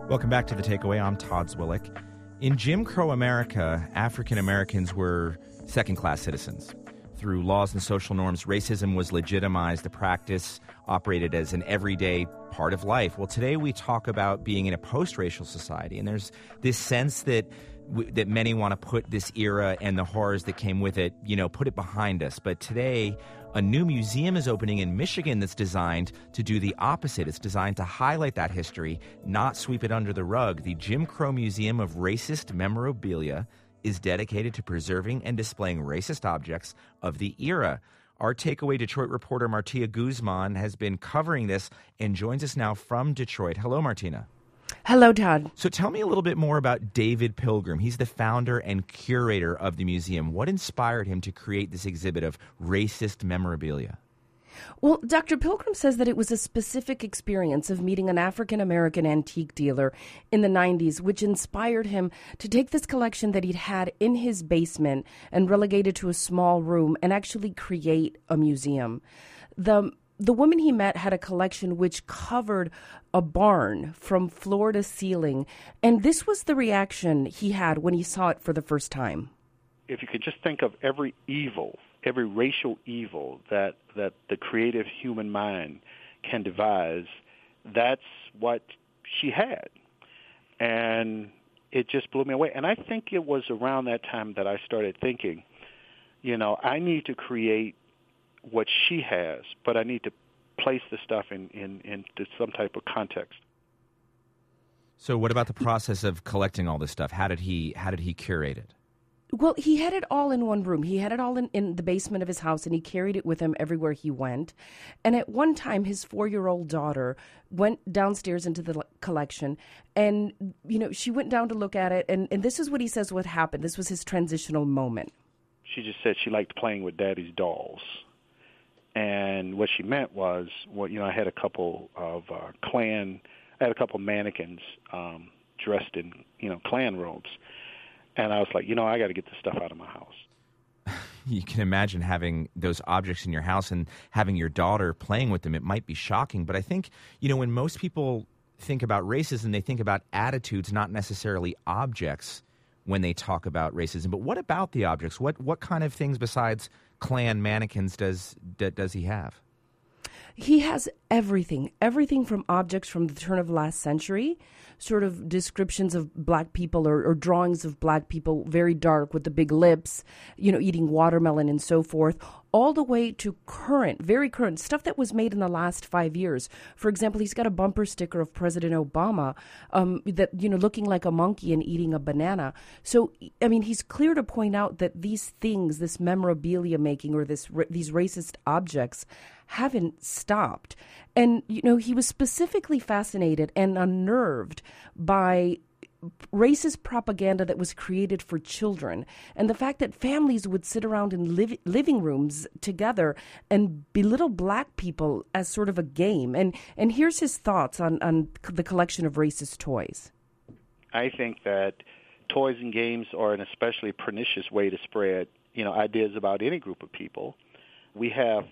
Welcome back to The Takeaway. I'm Todd Zwillick. In Jim Crow America, African Americans were second-class citizens. Through laws and social norms, racism was legitimized. The practice operated as an everyday part of life. Well, today we talk about being in a post-racial society, and there's this sense that that many want to put this era and the horrors that came with it, put it behind us. But today, a new museum is opening in Michigan that's designed to do the opposite. It's designed to highlight that history, not sweep it under the rug. The Jim Crow Museum of Racist Memorabilia is dedicated to preserving and displaying racist objects of the era. Our Takeaway Detroit reporter Martia Guzman has been covering this and joins us now from Detroit. Hello, Martina. Hello, Todd. So tell me a little bit more about David Pilgrim. He's the founder and curator of the museum. What inspired him to create this exhibit of racist memorabilia? Well, Dr. Pilgrim says that it was a specific experience of meeting an African-American antique dealer in the 90s, which inspired him to take this collection that he'd had in his basement and relegate it to a small room and actually create a museum. The woman he met had a collection which covered a barn from floor to ceiling, and this was the reaction he had when he saw it for the first time. If you could just think of every evil, every racial evil that the creative human mind can devise, that's what she had. And it just blew me away. And I think it was around that time that I started thinking, I need to create what she has, but I need to place the stuff into some type of context. So what about the process of collecting all this stuff? How did he curate it? Well, he had it all in one room. He had it all in the basement of his house, and he carried it with him everywhere he went. And at one time, his 4-year-old daughter went downstairs into the collection, and, she went down to look at it, and this is what he says what happened. This was his transitional moment. She just said she liked playing with Daddy's dolls. And what she meant was, I had a couple of mannequins dressed in, Klan robes. And I was like, I got to get this stuff out of my house. You can imagine having those objects in your house and having your daughter playing with them. It might be shocking. But I think, when most people think about racism, they think about attitudes, not necessarily objects when they talk about racism. But what about the objects? What kind of things besides Klan mannequins does he have? He has everything from objects from the turn of last century, sort of descriptions of black people or drawings of black people, very dark with the big lips, eating watermelon and so forth, all the way to very current stuff that was made in the last 5 years. For example, he's got a bumper sticker of President Obama that, looking like a monkey and eating a banana. So, he's clear to point out that these things, this memorabilia making or these racist objects haven't stopped. And, he was specifically fascinated and unnerved by racist propaganda that was created for children, and the fact that families would sit around in living rooms together and belittle black people as sort of a game. And here's his thoughts on the collection of racist toys. I think that toys and games are an especially pernicious way to spread, ideas about any group of people. We have,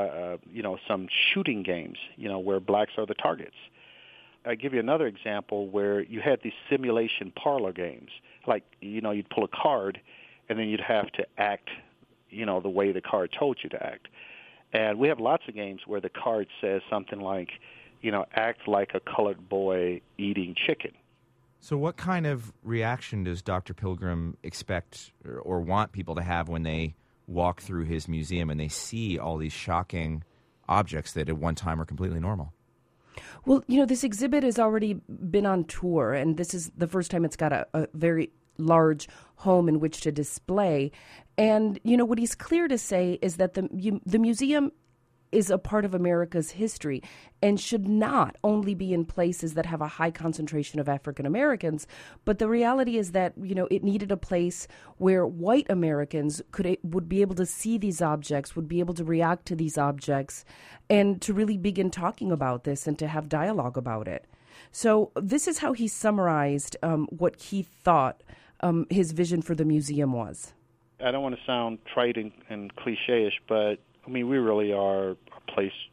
some shooting games, where blacks are the targets. I give you another example where you had these simulation parlor games. Like, you'd pull a card, and then you'd have to act, the way the card told you to act. And we have lots of games where the card says something like, act like a colored boy eating chicken. So what kind of reaction does Dr. Pilgrim expect or want people to have when they walk through his museum and they see all these shocking objects that at one time were completely normal? Well, this exhibit has already been on tour, and this is the first time it's got a very large home in which to display. And, what he's clear to say is that the museum is a part of America's history and should not only be in places that have a high concentration of African Americans, but the reality is that, it needed a place where white Americans would be able to see these objects, would be able to react to these objects, and to really begin talking about this and to have dialogue about it. So this is how he summarized what he thought his vision for the museum was. I don't want to sound trite and cliche-ish, but we really are a place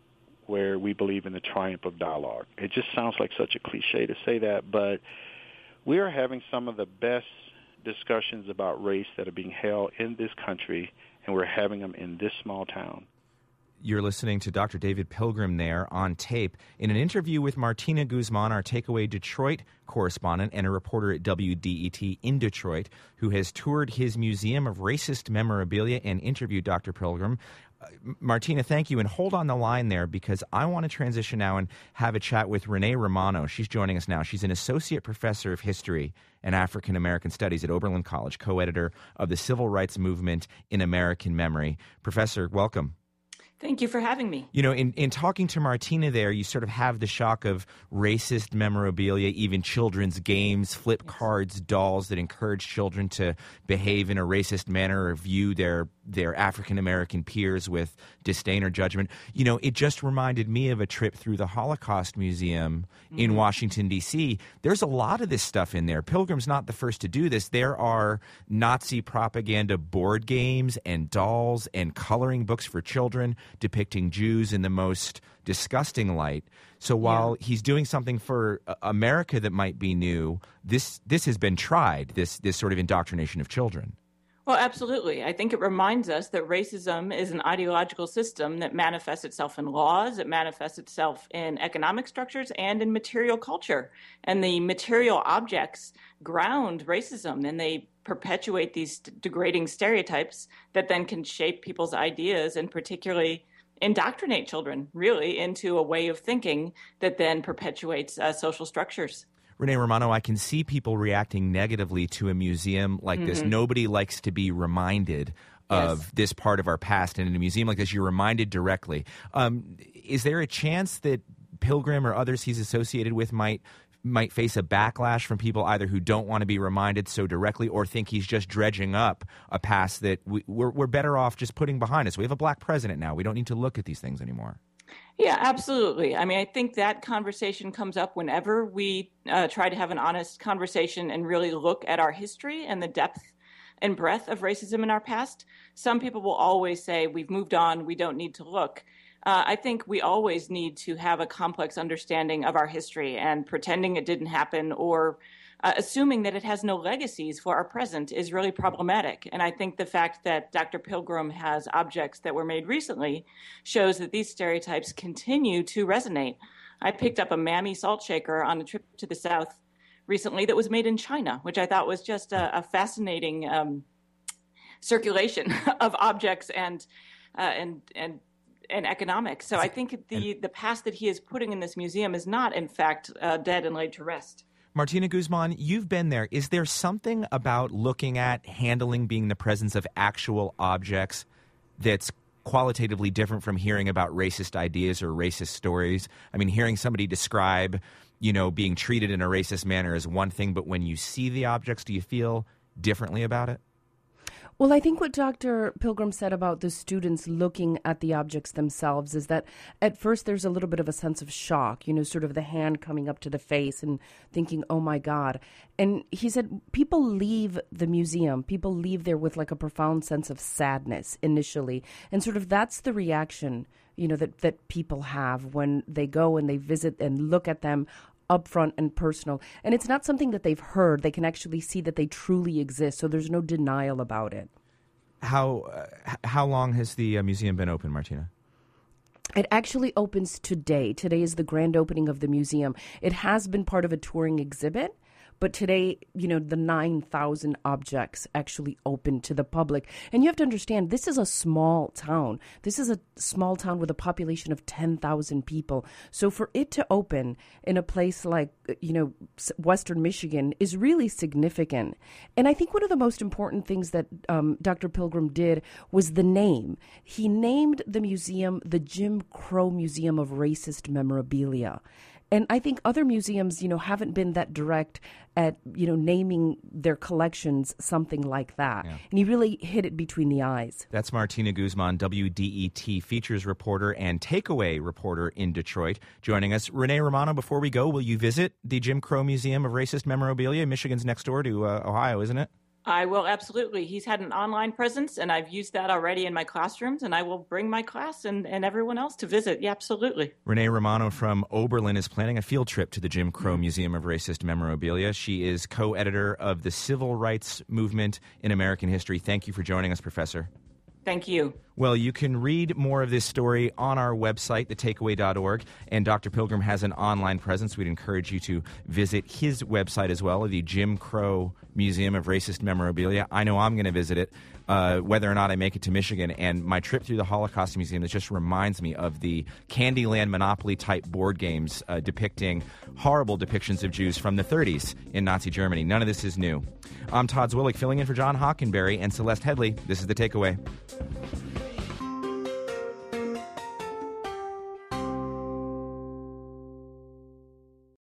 where we believe in the triumph of dialogue. It just sounds like such a cliche to say that, but we are having some of the best discussions about race that are being held in this country, and we're having them in this small town. You're listening to Dr. David Pilgrim there on tape in an interview with Martina Guzman, our Takeaway Detroit correspondent and a reporter at WDET in Detroit, who has toured his museum of racist memorabilia and interviewed Dr. Pilgrim. Martina, thank you. And hold on the line there, because I want to transition now and have a chat with Renee Romano. She's joining us now. She's an associate professor of history and African American studies at Oberlin College, co-editor of the Civil Rights Movement in American Memory. Professor, welcome. Thank you for having me. You know, in talking to Martina there, you sort of have the shock of racist memorabilia, even children's games, flip cards, dolls that encourage children to behave in a racist manner or view their African-American peers with disdain or judgment. You know, it just reminded me of a trip through the Holocaust Museum in Washington, D.C. There's a lot of this stuff in there. Pilgrim's not the first to do this. There are Nazi propaganda board games and dolls and coloring books for children depicting Jews in the most disgusting light. So while he's doing something for America that might be new, this has been tried, this sort of indoctrination of children. Well, absolutely. I think it reminds us that racism is an ideological system that manifests itself in laws, it manifests itself in economic structures and in material culture. And the material objects ground racism, and they perpetuate these degrading stereotypes that then can shape people's ideas and particularly indoctrinate children, really, into a way of thinking that then perpetuates social structures. Renee Romano, I can see people reacting negatively to a museum like this. Nobody likes to be reminded of this part of our past. And in a museum like this, you're reminded directly. Is there a chance that Pilgrim or others he's associated with might face a backlash from people either who don't want to be reminded so directly or think he's just dredging up a past that we're better off just putting behind us? We have a black president now. We don't need to look at these things anymore. Yeah, absolutely. I mean, I think that conversation comes up whenever we try to have an honest conversation and really look at our history and the depth and breadth of racism in our past. Some people will always say, we've moved on, we don't need to look. I think we always need to have a complex understanding of our history, and pretending it didn't happen or assuming that it has no legacies for our present is really problematic. And I think the fact that Dr. Pilgrim has objects that were made recently shows that these stereotypes continue to resonate. I picked up a Mammy salt shaker on a trip to the South recently that was made in China, which I thought was just a fascinating circulation of objects and economics. So I think the past that he is putting in this museum is not, in fact, dead and laid to rest. Martina Guzman, you've been there. Is there something about looking at, handling, being the presence of actual objects that's qualitatively different from hearing about racist ideas or racist stories? I mean, hearing somebody describe, being treated in a racist manner is one thing, but when you see the objects, do you feel differently about it? Well, I think what Dr. Pilgrim said about the students looking at the objects themselves is that at first there's a little bit of a sense of shock, sort of the hand coming up to the face and thinking, oh my God. And he said people leave the museum, people leave there with like a profound sense of sadness initially. And sort of that's the reaction, that people have when they go and they visit and look at them upfront and personal. And it's not something that they've heard. They can actually see that they truly exist. So there's no denial about it. How long has the museum been open, Martina? It actually opens today. Today is the grand opening of the museum. It has been part of a touring exhibit, but today, the 9,000 objects actually open to the public. And you have to understand, this is a small town. This is a small town with a population of 10,000 people. So for it to open in a place like, Western Michigan is really significant. And I think one of the most important things that Dr. Pilgrim did was the name. He named the museum the Jim Crow Museum of Racist Memorabilia. And I think other museums, haven't been that direct at, naming their collections something like that. Yeah. And he really hit it between the eyes. That's Martina Guzman, WDET features reporter and takeaway reporter in Detroit, joining us. Renee Romano, before we go, will you visit the Jim Crow Museum of Racist Memorabilia? Michigan's next door to Ohio, isn't it? I will, absolutely. He's had an online presence, and I've used that already in my classrooms, and I will bring my class and everyone else to visit. Yeah, absolutely. Renee Romano from Oberlin is planning a field trip to the Jim Crow Museum of Racist Memorabilia. She is co-editor of the Civil Rights Movement in American History. Thank you for joining us, Professor. Thank you. Well, you can read more of this story on our website, thetakeaway.org, and Dr. Pilgrim has an online presence. We'd encourage you to visit his website as well, the Jim Crow Museum of Racist Memorabilia. I know I'm going to visit it, whether or not I make it to Michigan, and my trip through the Holocaust Museum, that just reminds me of the Candyland Monopoly-type board games depicting horrible depictions of Jews from the 30s in Nazi Germany. None of this is new. I'm Todd Zwillich, filling in for John Hockenberry and Celeste Headley. This is The Takeaway.